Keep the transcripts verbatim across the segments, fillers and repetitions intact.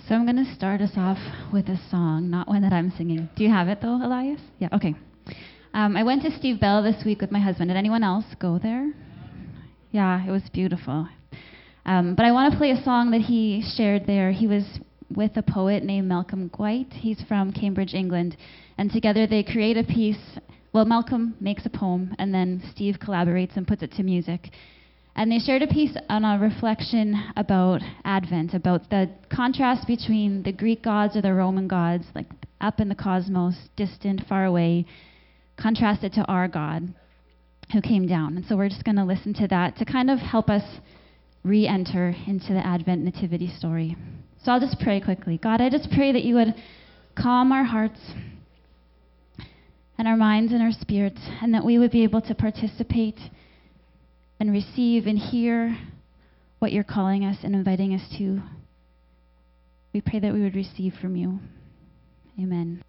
So I'm going to start us off with a song, not one that I'm singing. Do you have it, though, Elias? Yeah, okay. Um, I went to Steve Bell this week with my husband. Did anyone else go there? Yeah, it was beautiful. Um, but I want to play a song that he shared there. He was with a poet named Malcolm Guite. He's from Cambridge, England. And together they create a piece. Well, Malcolm makes a poem, and then Steve collaborates and puts it to music. And they shared a piece on a reflection about Advent, about the contrast between the Greek gods or the Roman gods, like up in the cosmos, distant, far away, contrasted to our God who came down. And so we're just going to listen to that to kind of help us re-enter into the Advent nativity story. So I'll just pray quickly. God, I just pray that you would calm our hearts and our minds and our spirits, and that we would be able to participate and receive and hear what you're calling us and inviting us to. We pray that we would receive from you. Amen.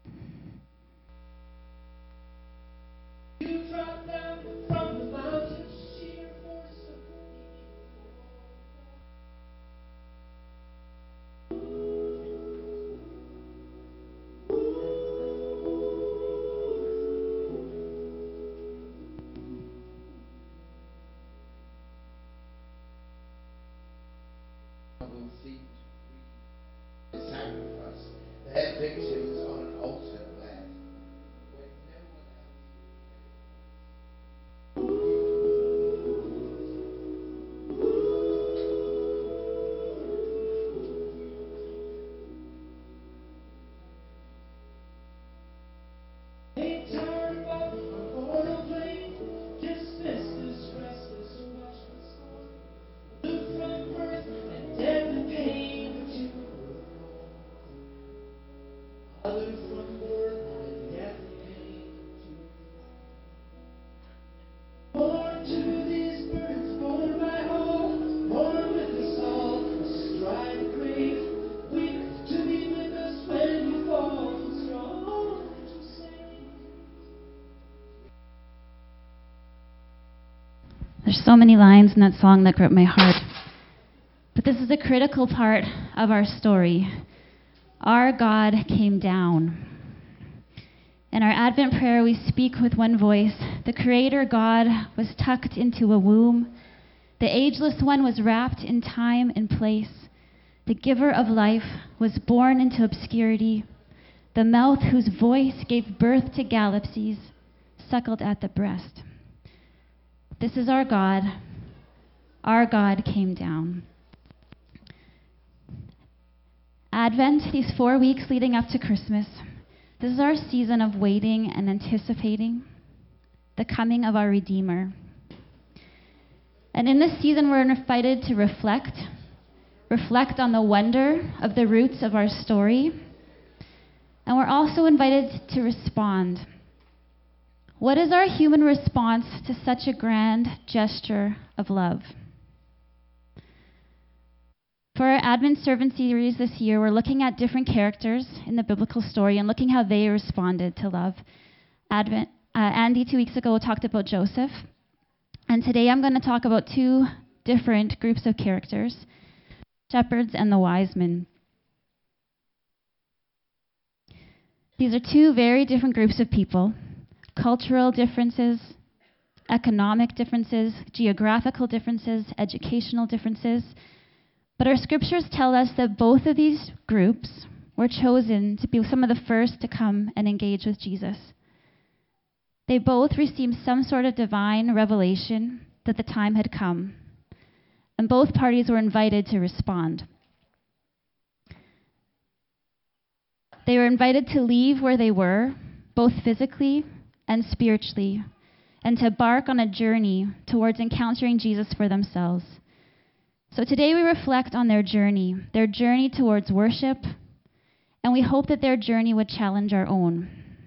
You dropped down from the mountain, sheer force of sacrifice. Their victims on an altar there. They turned off a mortal plane, dismissed this restless watchman's soul, look from birth and deadly pain which you other from birth and deadly pain. Born to these birds, born by all, born with us all, astride the grave, weak to be with us when we fall, strong to save. There's so many lines in that song that grip my heart. But this is a critical part of our story. Our God came down. In our Advent prayer, we speak with one voice. The Creator God was tucked into a womb. The Ageless One was wrapped in time and place. The Giver of life was born into obscurity. The mouth whose voice gave birth to galaxies suckled at the breast. This is our God. Our God came down. Advent, these four weeks leading up to Christmas, this is our season of waiting and anticipating the coming of our Redeemer. And in this season, we're invited to reflect, reflect on the wonder of the roots of our story, and we're also invited to respond. What is our human response to such a grand gesture of love? For our Advent Servant series this year, we're looking at different characters in the biblical story and looking how they responded to love. Advent, uh, Andy, two weeks ago, talked about Joseph. And today I'm going to talk about two different groups of characters, shepherds and the wise men. These are two very different groups of people, cultural differences, economic differences, geographical differences, educational differences. But our scriptures tell us that both of these groups were chosen to be some of the first to come and engage with Jesus. They both received some sort of divine revelation that the time had come, and both parties were invited to respond. They were invited to leave where they were, both physically and spiritually, and to embark on a journey towards encountering Jesus for themselves. So today we reflect on their journey, their journey towards worship, and we hope that their journey would challenge our own.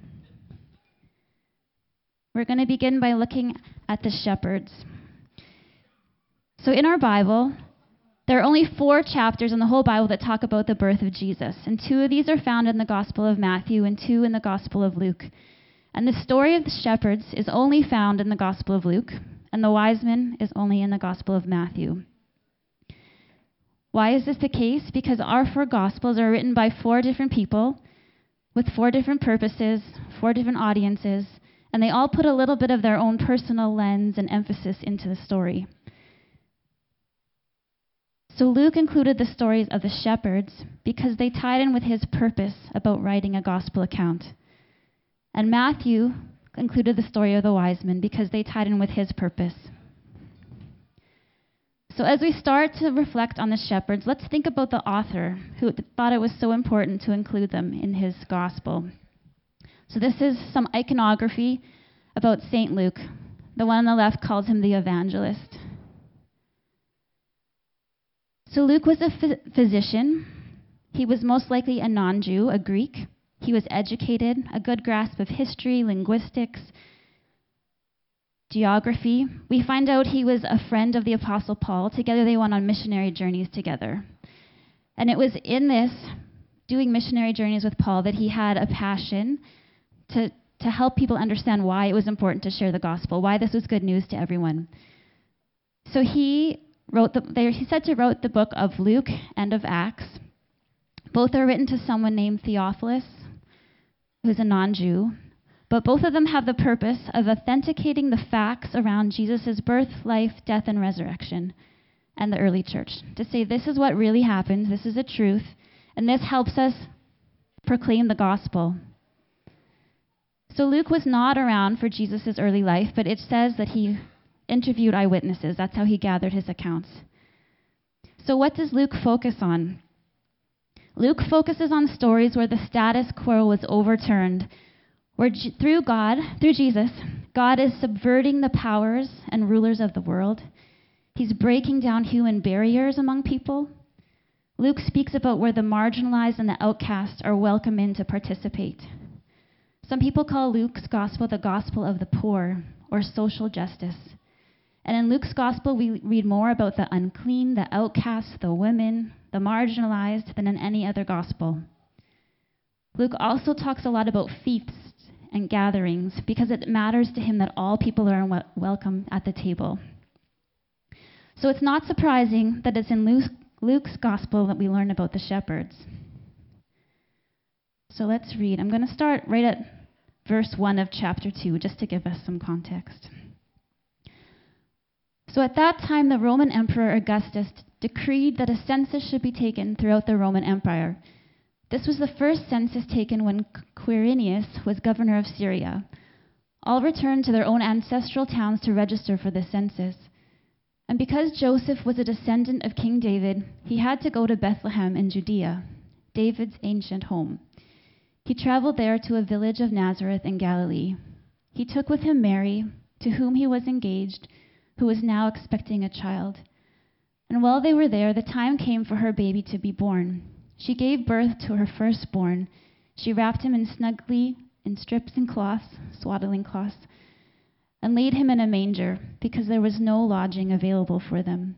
We're going to begin by looking at the shepherds. So in our Bible, there are only four chapters in the whole Bible that talk about the birth of Jesus, and two of these are found in the Gospel of Matthew and two in the Gospel of Luke. And the story of the shepherds is only found in the Gospel of Luke, and the wise men is only in the Gospel of Matthew. Why is this the case? Because our four Gospels are written by four different people with four different purposes, four different audiences, and they all put a little bit of their own personal lens and emphasis into the story. So Luke included the stories of the shepherds because they tied in with his purpose about writing a gospel account. And Matthew included the story of the wise men because they tied in with his purpose. So as we start to reflect on the shepherds, let's think about the author who thought it was so important to include them in his gospel. So this is some iconography about Saint Luke. The one on the left calls him the evangelist. So Luke was a phys- physician. He was most likely a non-Jew, a Greek. He was educated, a good grasp of history, linguistics, geography. We find out he was a friend of the Apostle Paul. Together they went on missionary journeys together. And it was in this, doing missionary journeys with Paul, that he had a passion to, to help people understand why it was important to share the gospel, why this was good news to everyone. So he wrote the, there, he said to wrote the book of Luke and of Acts. Both are written to someone named Theophilus, who's a non-Jew. But both of them have the purpose of authenticating the facts around Jesus' birth, life, death, and resurrection, and the early church. To say this is what really happened, this is a truth, and this helps us proclaim the gospel. So Luke was not around for Jesus' early life, but it says that he interviewed eyewitnesses. That's how he gathered his accounts. So what does Luke focus on? Luke focuses on stories where the status quo was overturned, where G- through God, through Jesus, God is subverting the powers and rulers of the world. He's breaking down human barriers among people. Luke speaks about where the marginalized and the outcast are welcome in to participate. Some people call Luke's gospel the gospel of the poor, or social justice. And in Luke's gospel, we read more about the unclean, the outcast, the women, the marginalized than in any other gospel. Luke also talks a lot about feasts and gatherings because it matters to him that all people are wel- welcome at the table. So it's not surprising that it's in Luke's, Luke's gospel that we learn about the shepherds. So let's read. I'm going to start right at verse one of chapter two, just to give us some context. So at that time, the Roman Emperor Augustus decreed that a census should be taken throughout the Roman Empire. This was the first census taken when Quirinius was governor of Syria. All returned to their own ancestral towns to register for the census. And because Joseph was a descendant of King David, he had to go to Bethlehem in Judea, David's ancient home. He traveled there to a village of Nazareth in Galilee. He took with him Mary, to whom he was engaged, who was now expecting a child. And while they were there, the time came for her baby to be born. She gave birth to her firstborn. She wrapped him in snugly in strips and cloths, swaddling cloths, and laid him in a manger, because there was no lodging available for them.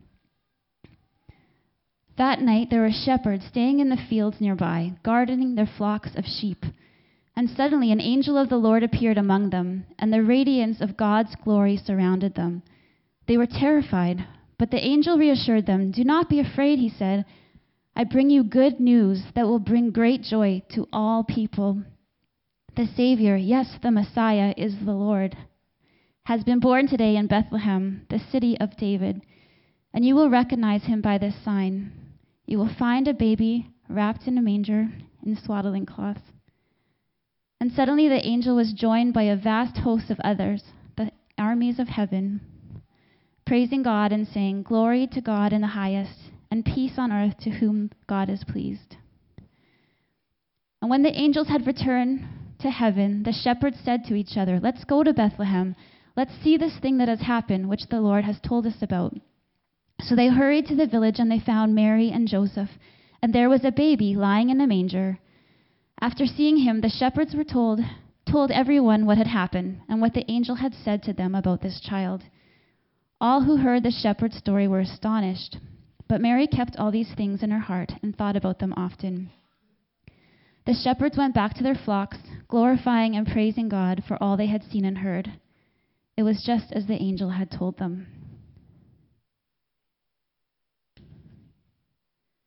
That night there were shepherds staying in the fields nearby, guarding their flocks of sheep. And suddenly an angel of the Lord appeared among them, and the radiance of God's glory surrounded them. They were terrified, but the angel reassured them. "Do not be afraid," he said. "I bring you good news that will bring great joy to all people. The Savior, yes, the Messiah, is the Lord, has been born today in Bethlehem, the city of David. And you will recognize him by this sign. You will find a baby wrapped in a manger in swaddling cloths." And suddenly the angel was joined by a vast host of others, the armies of heaven, praising God and saying, "Glory to God in the highest, and peace on earth to whom God is pleased." And when the angels had returned to heaven, the shepherds said to each other, "Let's go to Bethlehem. Let's see this thing that has happened, which the Lord has told us about." So they hurried to the village, and they found Mary and Joseph, and there was a baby lying in a manger. After seeing him, the shepherds were told, told everyone what had happened and what the angel had said to them about this child. All who heard the shepherd's story were astonished, but Mary kept all these things in her heart and thought about them often. The shepherds went back to their flocks, glorifying and praising God for all they had seen and heard. It was just as the angel had told them.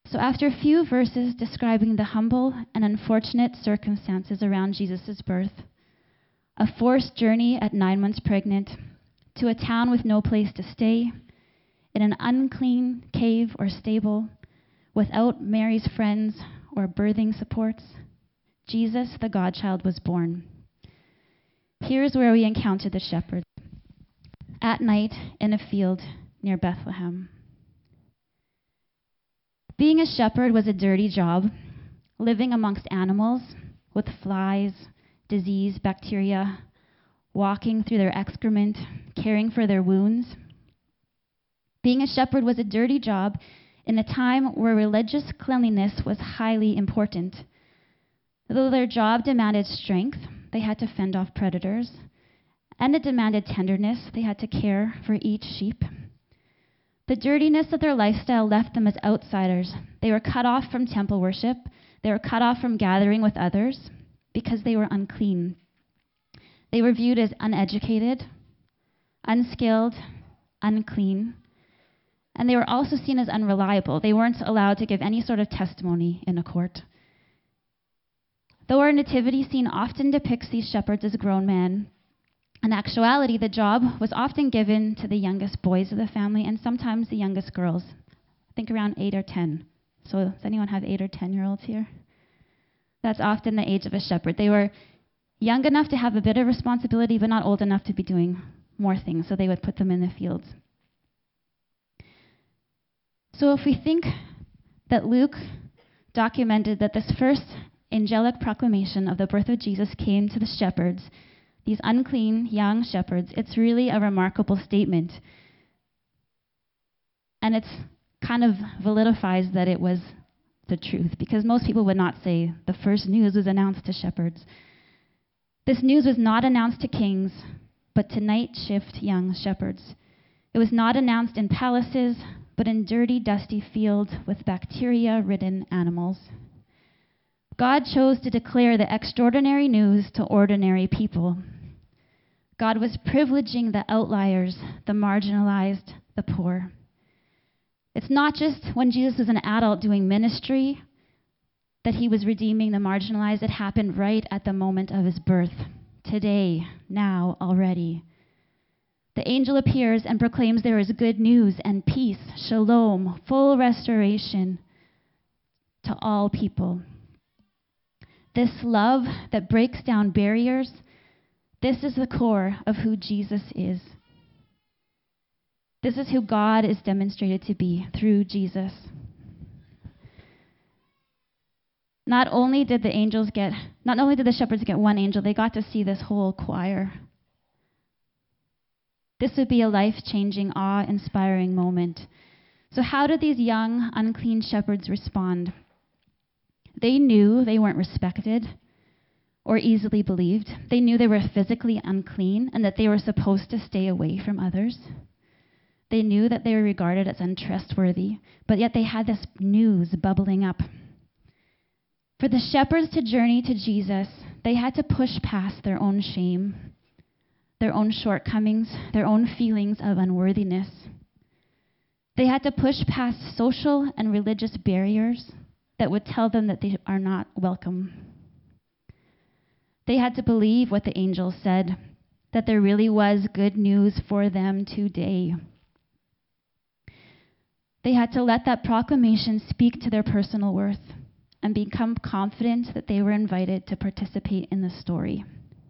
So after a few verses describing the humble and unfortunate circumstances around Jesus' birth, a forced journey at nine months pregnant, to a town with no place to stay, in an unclean cave or stable, without Mary's friends or birthing supports, Jesus, the God-child, was born. Here's where we encounter the shepherds. At night, in a field near Bethlehem. Being a shepherd was a dirty job, living amongst animals with flies, disease, bacteria, walking through their excrement, caring for their wounds. Being a shepherd was a dirty job in a time where religious cleanliness was highly important. Though their job demanded strength, they had to fend off predators, and it demanded tenderness. They had to care for each sheep. The dirtiness of their lifestyle left them as outsiders. They were cut off from temple worship. They were cut off from gathering with others because they were unclean. They were viewed as uneducated, unskilled, unclean, and they were also seen as unreliable. They weren't allowed to give any sort of testimony in a court. Though our nativity scene often depicts these shepherds as grown men, in actuality, the job was often given to the youngest boys of the family and sometimes the youngest girls. I think around eight or ten. So does anyone have eight or ten-year-olds here? That's often the age of a shepherd. They were young enough to have a bit of responsibility, but not old enough to be doing more things, so they would put them in the fields. So if we think that Luke documented that this first angelic proclamation of the birth of Jesus came to the shepherds, these unclean young shepherds, it's really a remarkable statement. And it's kind of validifies that it was the truth, because most people would not say the first news was announced to shepherds. This news was not announced to kings, but to night shift young shepherds. It was not announced in palaces, but in dirty, dusty fields with bacteria-ridden animals. God chose to declare the extraordinary news to ordinary people. God was privileging the outliers, the marginalized, the poor. It's not just when Jesus was an adult doing ministry that he was redeeming the marginalized. It happened right at the moment of his birth. Today, now, already. The angel appears and proclaims there is good news and peace, shalom, full restoration to all people. This love that breaks down barriers, this is the core of who Jesus is. This is who God is demonstrated to be through Jesus. Not only did the angels get, not only did the shepherds get one angel, they got to see this whole choir. This would be a life-changing, awe-inspiring moment. So how did these young, unclean shepherds respond? They knew they weren't respected or easily believed. They knew they were physically unclean and that they were supposed to stay away from others. They knew that they were regarded as untrustworthy, but yet they had this news bubbling up. For the shepherds to journey to Jesus, they had to push past their own shame, their own shortcomings, their own feelings of unworthiness. They had to push past social and religious barriers that would tell them that they are not welcome. They had to believe what the angel said, that there really was good news for them today. They had to let that proclamation speak to their personal worth and become confident that they were invited to participate in the story.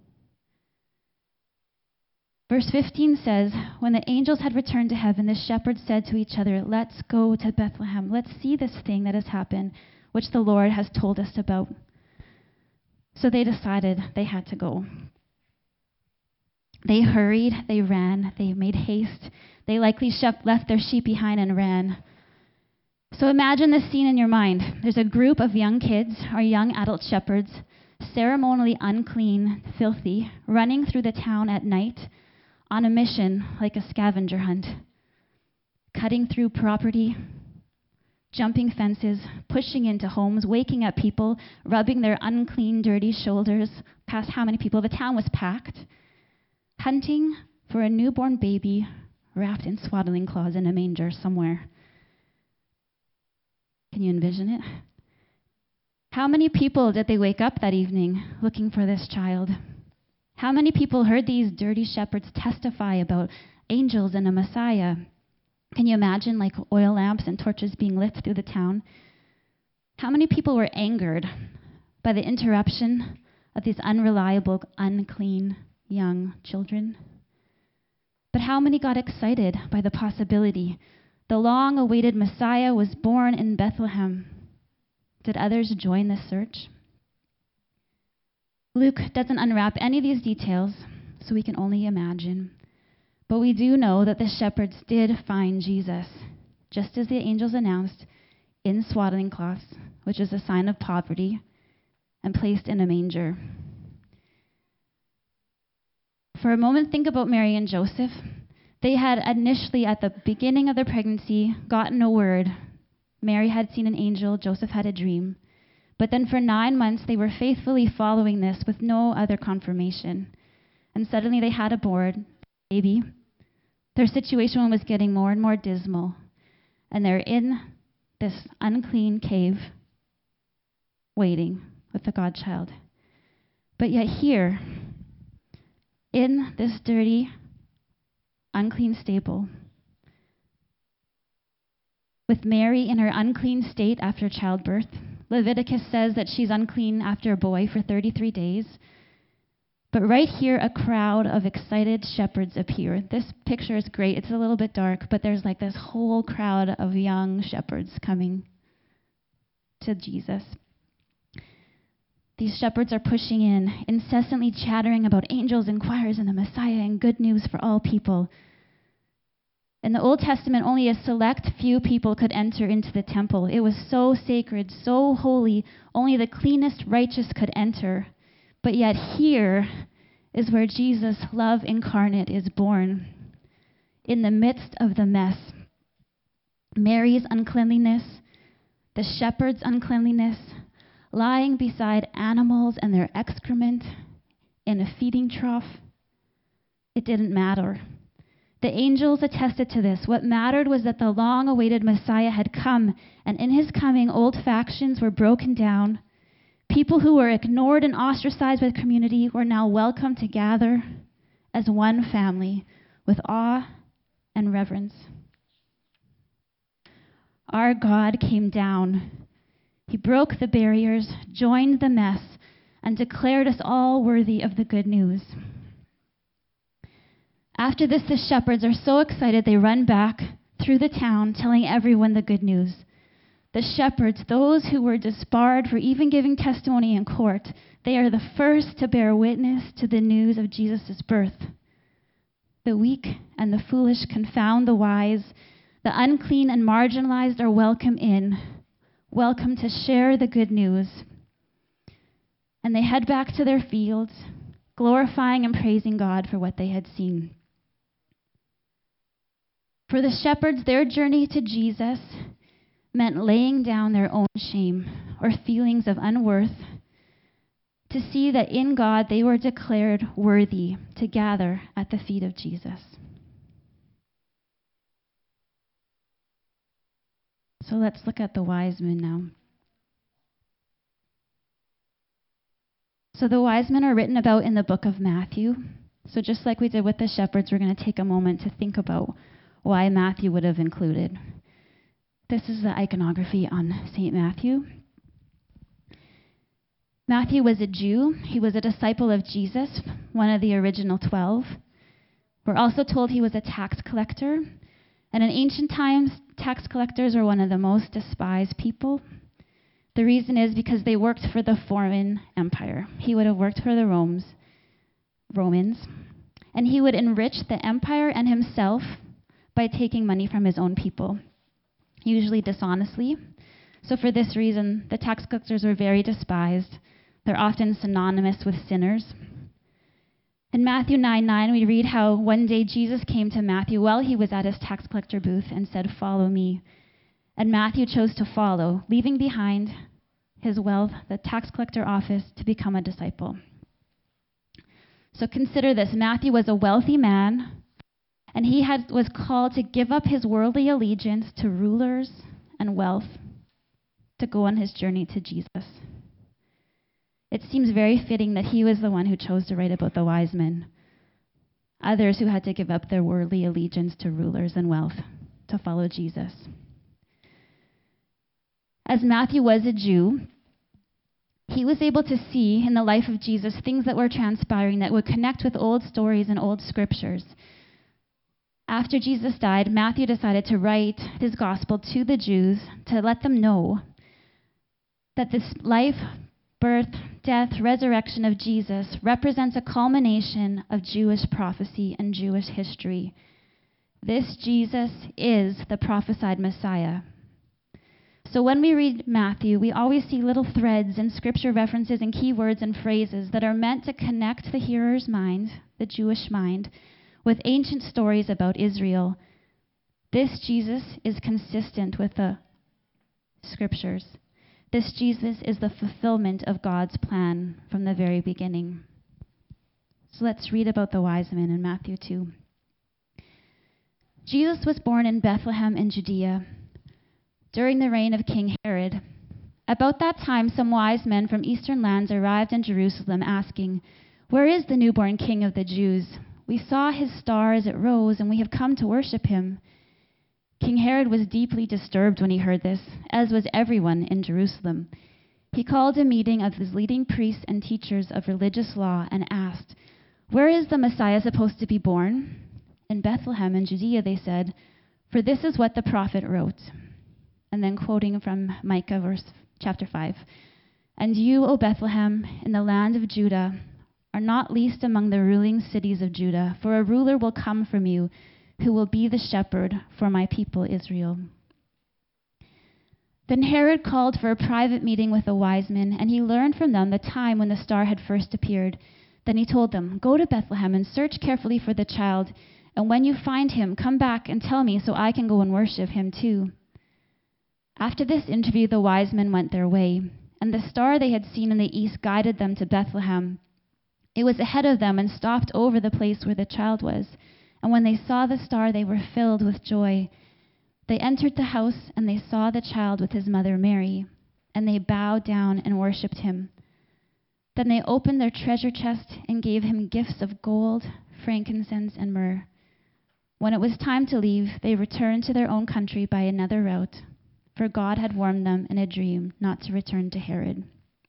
Verse fifteen says, when the angels had returned to heaven, the shepherds said to each other, let's go to Bethlehem. Let's see this thing that has happened, which the Lord has told us about. So they decided they had to go. They hurried, they ran, they made haste. They likely shep- left their sheep behind and ran. So imagine this scene in your mind. There's a group of young kids or young adult shepherds, ceremonially unclean, filthy, running through the town at night on a mission like a scavenger hunt, cutting through property, jumping fences, pushing into homes, waking up people, rubbing their unclean, dirty shoulders past how many people. The town was packed, hunting for a newborn baby wrapped in swaddling cloths in a manger somewhere. Can Can you envision it? How many people did they wake up that evening looking for this child? How many people heard these dirty shepherds testify about angels and a Messiah? Can you imagine like oil lamps and torches being lit through the town? How many people were angered by the interruption of these unreliable, unclean young children? But how many got excited by the possibility the long-awaited Messiah was born in Bethlehem? Did others join the search? Luke doesn't unwrap any of these details, so we can only imagine. But we do know that the shepherds did find Jesus, just as the angels announced, in swaddling cloths, which is a sign of poverty, and placed in a manger. For a moment, think about Mary and Joseph. They had initially, at the beginning of their pregnancy, gotten a word. Mary had seen an angel, Joseph had a dream. But then for nine months, they were faithfully following this with no other confirmation. And suddenly they had a born baby. Their situation was getting more and more dismal. And they're in this unclean cave, waiting with the Godchild. But yet here, in this dirty, unclean stable, with Mary in her unclean state after childbirth, Leviticus says that she's unclean after a boy for thirty-three days. But right here, a crowd of excited shepherds appear. This picture is great. It's a little bit dark, but there's like this whole crowd of young shepherds coming to Jesus. These shepherds are pushing in, incessantly chattering about angels and choirs and the Messiah and good news for all people. In the Old Testament, only a select few people could enter into the temple. It was so sacred, so holy, only the cleanest righteous could enter. But yet here is where Jesus, love incarnate, is born. In the midst of the mess, Mary's uncleanliness, the shepherd's uncleanliness, lying beside animals and their excrement in a feeding trough, it didn't matter. The angels attested to this. What mattered was that the long-awaited Messiah had come, and in his coming, old factions were broken down. People who were ignored and ostracized by the community were now welcome to gather as one family with awe and reverence. Our God came down. He broke the barriers, joined the mess, and declared us all worthy of the good news. After this, the shepherds are so excited they run back through the town telling everyone the good news. The shepherds, those who were disbarred for even giving testimony in court, they are the first to bear witness to the news of Jesus' birth. The weak and the foolish confound the wise. The unclean and marginalized are welcome in, welcome to share the good news. And they head back to their fields, glorifying and praising God for what they had seen. For the shepherds, their journey to Jesus meant laying down their own shame or feelings of unworth to see that in God they were declared worthy to gather at the feet of Jesus. So let's look at the wise men now. So the wise men are written about in the book of Matthew. So just like we did with the shepherds, we're going to take a moment to think about why Matthew would have included. This is the iconography on Saint Matthew. Matthew was a Jew. He was a disciple of Jesus, one of the original twelve. We're also told he was a tax collector. And in ancient times, tax collectors were one of the most despised people. The reason is because they worked for the foreign empire. He would have worked for the Romans, Romans, and he would enrich the empire and himself by taking money from his own people, usually dishonestly. So for this reason, the tax collectors were very despised. They're often synonymous with sinners. In Matthew nine nine, we read how one day Jesus came to Matthew while he was at his tax collector booth and said, "Follow me." And Matthew chose to follow, leaving behind his wealth, the tax collector office, to become a disciple. So consider this. Matthew was a wealthy man, and he had, was called to give up his worldly allegiance to rulers and wealth to go on his journey to Jesus. It seems very fitting that he was the one who chose to write about the wise men, others who had to give up their worldly allegiance to rulers and wealth to follow Jesus. As Matthew was a Jew, he was able to see in the life of Jesus things that were transpiring that would connect with old stories and old scriptures. After Jesus died, Matthew decided to write his gospel to the Jews to let them know that this life, birth, death, resurrection of Jesus represents a culmination of Jewish prophecy and Jewish history. This Jesus is the prophesied Messiah. So when we read Matthew, we always see little threads and scripture references and key words and phrases that are meant to connect the hearer's mind, the Jewish mind, with ancient stories about Israel. This Jesus is consistent with the scriptures. This Jesus is the fulfillment of God's plan from the very beginning. So let's read about the wise men in Matthew two. Jesus was born in Bethlehem in Judea during the reign of King Herod. About that time, some wise men from eastern lands arrived in Jerusalem asking, "Where is the newborn King of the Jews? We saw his star as it rose, and we have come to worship him." King Herod was deeply disturbed when he heard this, as was everyone in Jerusalem. He called a meeting of his leading priests and teachers of religious law and asked, "Where is the Messiah supposed to be born?" "In Bethlehem in Judea," they said, "for this is what the prophet wrote." And then quoting from Micah verse chapter five, "And you, O Bethlehem, in the land of Judah, are not least among the ruling cities of Judah, for a ruler will come from you, who will be the shepherd for my people Israel." Then Herod called for a private meeting with the wise men, and he learned from them the time when the star had first appeared. Then he told them, "Go to Bethlehem and search carefully for the child, and when you find him, come back and tell me so I can go and worship him too." After this interview, the wise men went their way, and the star they had seen in the east guided them to Bethlehem. It was ahead of them and stopped over the place where the child was. And when they saw the star, they were filled with joy. They entered the house, and they saw the child with his mother Mary, and they bowed down and worshipped him. Then they opened their treasure chest and gave him gifts of gold, frankincense, and myrrh. When it was time to leave, they returned to their own country by another route, for God had warned them in a dream not to return to Herod.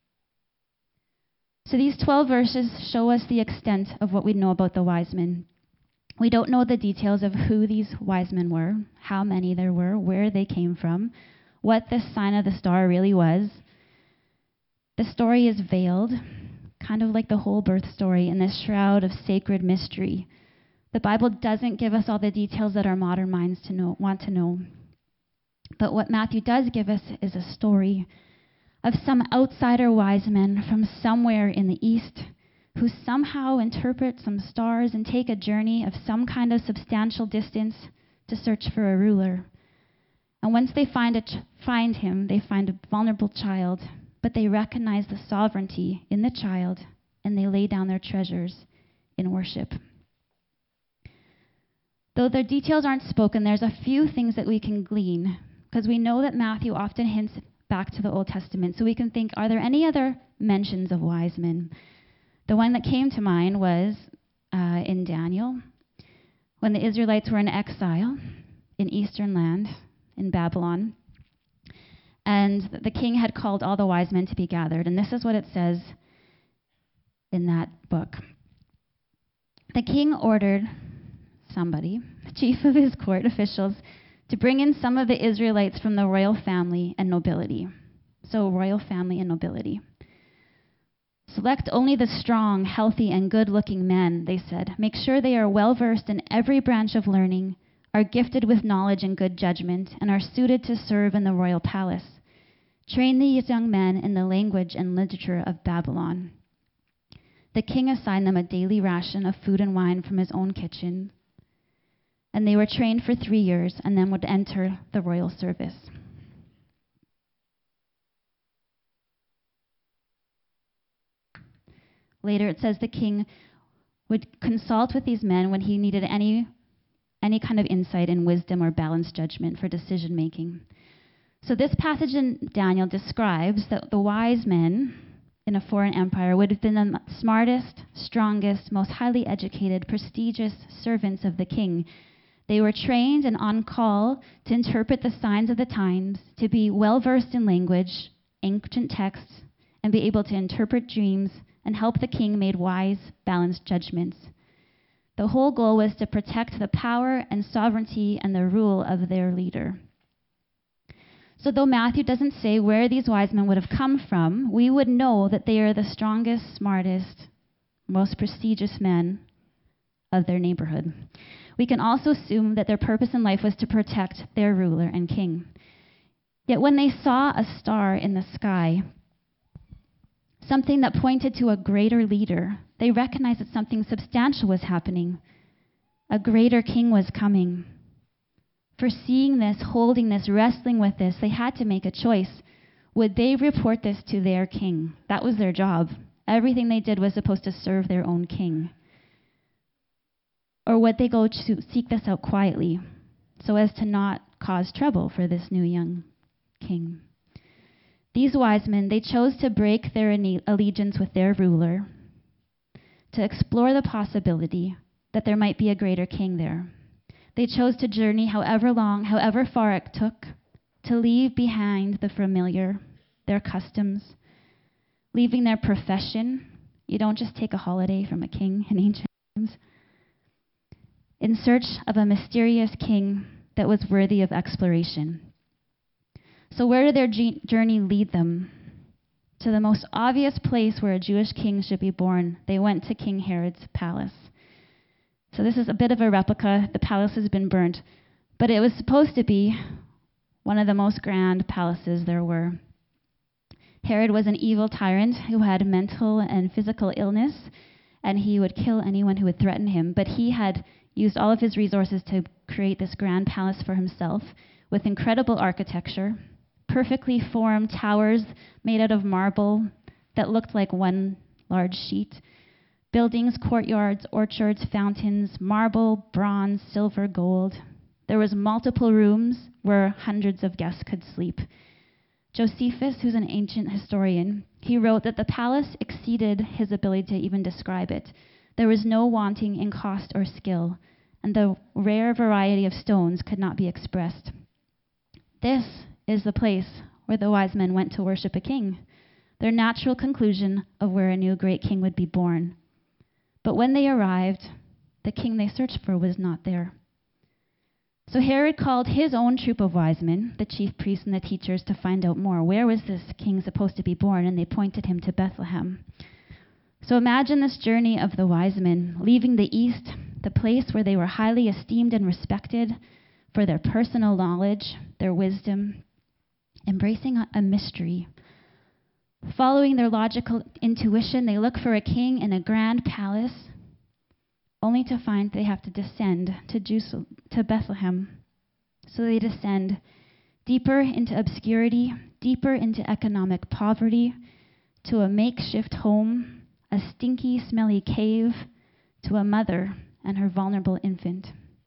So these twelve verses show us the extent of what we know about the wise men. We don't know the details of who these wise men were, how many there were, where they came from, what the sign of the star really was. The story is veiled, kind of like the whole birth story, in this shroud of sacred mystery. The Bible doesn't give us all the details that our modern minds to know, want to know. But what Matthew does give us is a story of some outsider wise men from somewhere in the east who somehow interpret some stars and take a journey of some kind of substantial distance to search for a ruler. And once they find, a ch- find him, they find a vulnerable child, but they recognize the sovereignty in the child, and they lay down their treasures in worship. Though their details aren't spoken, there's a few things that we can glean, because we know that Matthew often hints back to the Old Testament. So we can think, are there any other mentions of wise men? The one that came to mind was uh, in Daniel, when the Israelites were in exile in eastern land, in Babylon. And the king had called all the wise men to be gathered. And this is what it says in that book. The king ordered somebody, the chief of his court officials, to bring in some of the Israelites from the royal family and nobility. So royal family and nobility. Select only the strong, healthy, and good-looking men, they said. Make sure they are well-versed in every branch of learning, are gifted with knowledge and good judgment, and are suited to serve in the royal palace. Train these young men in the language and literature of Babylon. The king assigned them a daily ration of food and wine from his own kitchen, and they were trained for three years and then would enter the royal service. Later it says the king would consult with these men when he needed any, any kind of insight and wisdom or balanced judgment for decision making. So this passage in Daniel describes that the wise men in a foreign empire would have been the smartest, strongest, most highly educated, prestigious servants of the king. They were trained and on call to interpret the signs of the times, to be well-versed in language, ancient texts, and be able to interpret dreams and help the king make wise, balanced judgments. The whole goal was to protect the power and sovereignty and the rule of their leader. So though Matthew doesn't say where these wise men would have come from, we would know that they are the strongest, smartest, most prestigious men of their neighborhood. We can also assume that their purpose in life was to protect their ruler and king. Yet when they saw a star in the sky, something that pointed to a greater leader, they recognized that something substantial was happening. A greater king was coming. Foreseeing this, holding this, wrestling with this, they had to make a choice. Would they report this to their king? That was their job. Everything they did was supposed to serve their own king. Or would they go to seek this out quietly so as to not cause trouble for this new young king? These wise men, they chose to break their allegiance with their ruler, to explore the possibility that there might be a greater king there. They chose to journey however long, however far it took, to leave behind the familiar, their customs, leaving their profession. You don't just take a holiday from a king in ancient times. In search of a mysterious king that was worthy of exploration. So where did their g- journey lead them? To the most obvious place where a Jewish king should be born. They went to King Herod's palace. So this is a bit of a replica. The palace has been burnt, but it was supposed to be one of the most grand palaces there were. Herod was an evil tyrant who had mental and physical illness, and he would kill anyone who would threaten him, but he had used all of his resources to create this grand palace for himself with incredible architecture, perfectly formed towers made out of marble that looked like one large sheet, buildings, courtyards, orchards, fountains, marble, bronze, silver, gold. There was multiple rooms where hundreds of guests could sleep. Josephus, who's an ancient historian, he wrote that the palace exceeded his ability to even describe it. There was no wanting in cost or skill, and the rare variety of stones could not be expressed. This is the place where the wise men went to worship a king, their natural conclusion of where a new great king would be born. But when they arrived, the king they searched for was not there. So Herod called his own troop of wise men, the chief priests and the teachers, to find out more. Where was this king supposed to be born? And they pointed him to Bethlehem. So imagine this journey of the wise men, leaving the east, the place where they were highly esteemed and respected for their personal knowledge, their wisdom, embracing a, a mystery. Following their logical intuition, they look for a king in a grand palace, only to find they have to descend to, Jerusalem, to Bethlehem. So they descend deeper into obscurity, deeper into economic poverty, to a makeshift home, a stinky, smelly cave, to a mother and her vulnerable infant.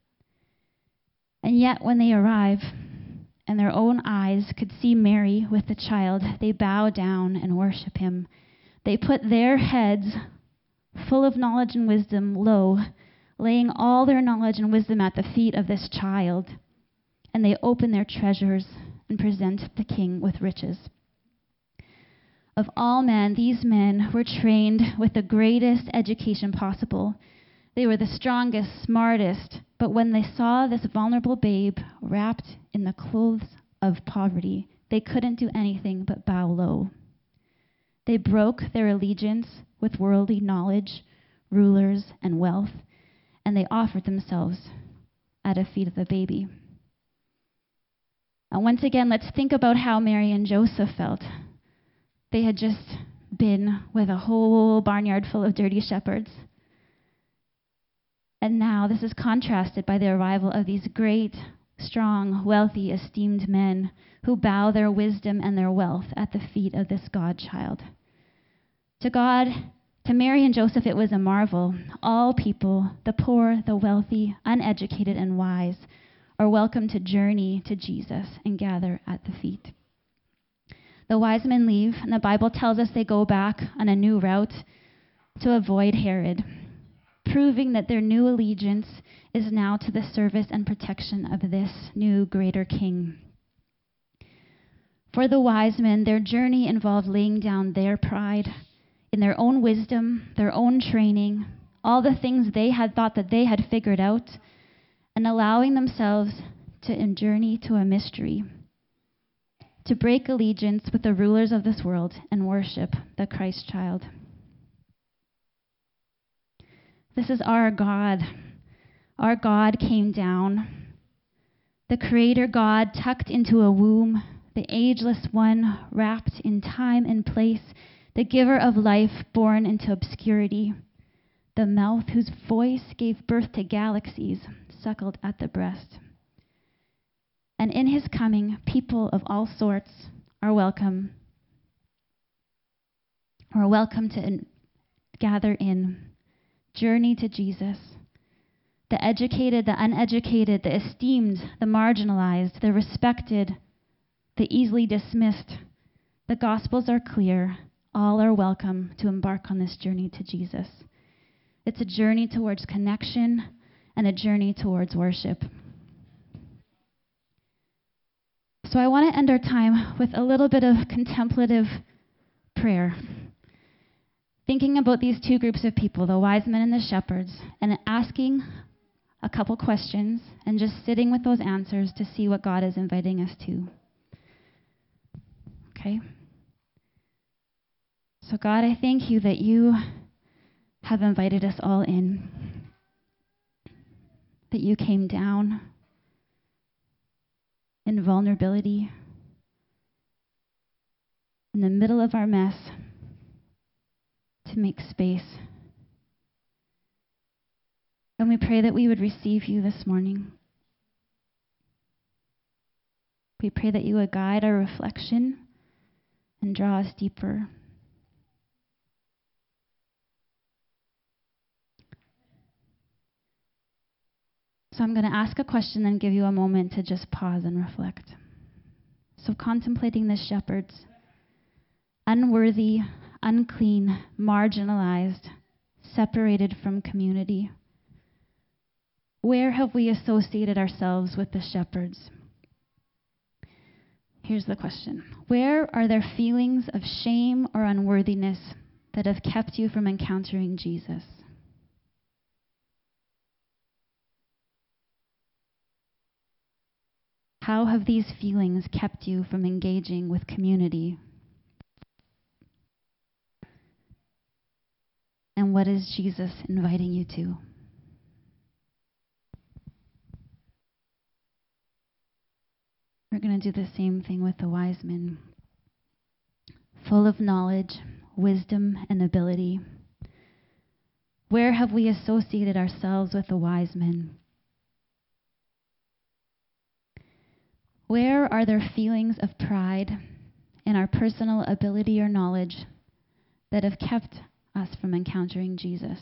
And yet when they arrive, and their own eyes could see Mary with the child, they bow down and worship him. They put their heads, full of knowledge and wisdom, low, laying all their knowledge and wisdom at the feet of this child. And they open their treasures and present the king with riches. Of all men, these men were trained with the greatest education possible. They were the strongest, smartest, but when they saw this vulnerable babe wrapped in the clothes of poverty, they couldn't do anything but bow low. They broke their allegiance with worldly knowledge, rulers, and wealth, and they offered themselves at the feet of the baby. And once again, let's think about how Mary and Joseph felt. They had just been with a whole barnyard full of dirty shepherds. And now this is contrasted by the arrival of these great, strong, wealthy, esteemed men who bow their wisdom and their wealth at the feet of this God-child. To God, to Mary and Joseph, it was a marvel. All people, the poor, the wealthy, uneducated, and wise, are welcome to journey to Jesus and gather at the feet. The wise men leave, and the Bible tells us they go back on a new route to avoid Herod, proving that their new allegiance is now to the service and protection of this new greater king. For the wise men, their journey involved laying down their pride in their own wisdom, their own training, all the things they had thought that they had figured out, and allowing themselves to journey to a mystery, to break allegiance with the rulers of this world and worship the Christ child. This is our God. Our God came down. The Creator God tucked into a womb, the ageless one wrapped in time and place, the giver of life born into obscurity, the mouth whose voice gave birth to galaxies, suckled at the breast. And in his coming, people of all sorts are welcome, are welcome to in, gather in, journey to Jesus. The educated, the uneducated, the esteemed, the marginalized, the respected, the easily dismissed. The Gospels are clear. All are welcome to embark on this journey to Jesus. It's a journey towards connection and a journey towards worship. So I want to end our time with a little bit of contemplative prayer, thinking about these two groups of people, the wise men and the shepherds, and asking a couple questions and just sitting with those answers to see what God is inviting us to. Okay? So God, I thank you that you have invited us all in, that you came down in vulnerability, in the middle of our mess, to make space. And we pray that we would receive you this morning. We pray that you would guide our reflection and draw us deeper. So I'm going to ask a question and give you a moment to just pause and reflect. So contemplating the shepherds, unworthy, unclean, marginalized, separated from community. Where have we associated ourselves with the shepherds? Here's the question. Where are there feelings of shame or unworthiness that have kept you from encountering Jesus? How have these feelings kept you from engaging with community? And what is Jesus inviting you to? We're going to do the same thing with the wise men. Full of knowledge, wisdom, and ability. Where have we associated ourselves with the wise men? Where are there feelings of pride in our personal ability or knowledge that have kept us from encountering Jesus?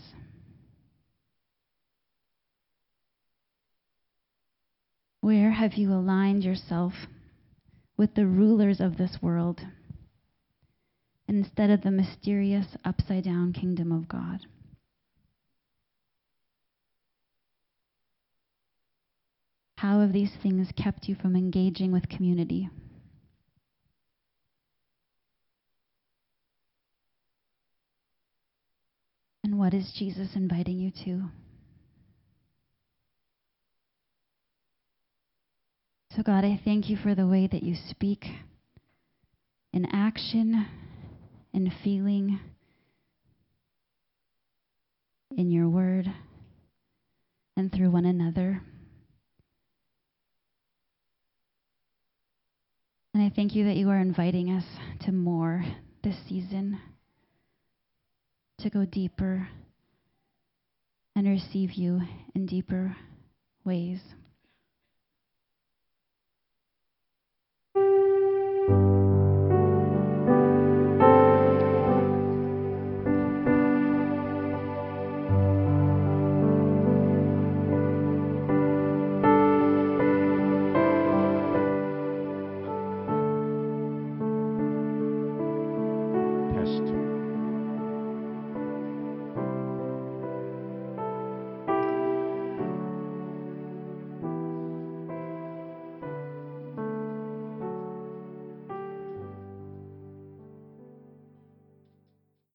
Where have you aligned yourself with the rulers of this world instead of the mysterious upside-down kingdom of God? How have these things kept you from engaging with community? And what is Jesus inviting you to? So God, I thank you for the way that you speak in action, in feeling, in your word, and through one another. And I thank you that you are inviting us to more this season, to go deeper and receive you in deeper ways.